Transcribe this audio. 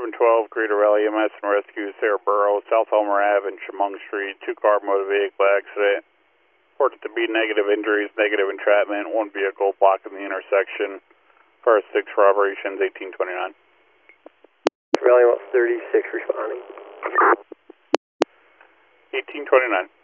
Carbon 12, Greater Valley EMS and Rescue, Sarah Burrow, South Elmer Ave and Chemung Street, 2-car motor vehicle accident. Reported to be negative injuries, negative entrapment, one vehicle blocking the intersection. Car 6 for operations, 1829. Valley 36 responding. 1829.